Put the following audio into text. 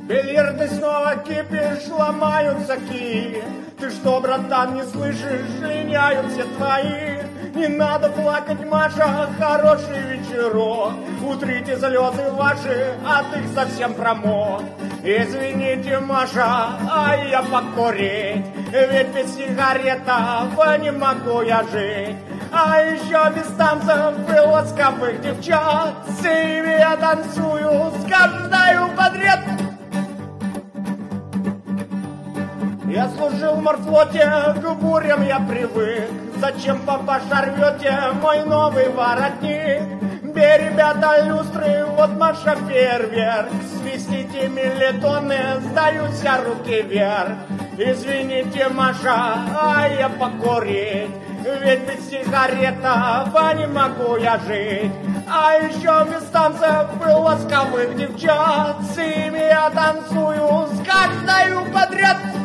Бильярдный снова кипиш, ломаются кии. Ты что, братан, не слышишь, линяют все твои. Не надо плакать, Маша, хороший вечерок. Утрите слезы ваши, а ты совсем промок. Извините, Маша, а я покурить. Ведь без сигаретов не могу я жить. А еще без танцев и ласковых девчат. С ними я танцую с каждой подряд. Я служил в морфлоте, к бурям я привык. Зачем, папаша, рвете мой новый воротник? Бей, ребята, люстры, вот Маша фейерверк. Свистите миллитоны, сдаюсь я руки вверх. Извините, Маша, а я покурить. Ведь без сигаретов не могу я жить. А еще без танцев и ласковых девчат. С ними я танцую с каждой подряд.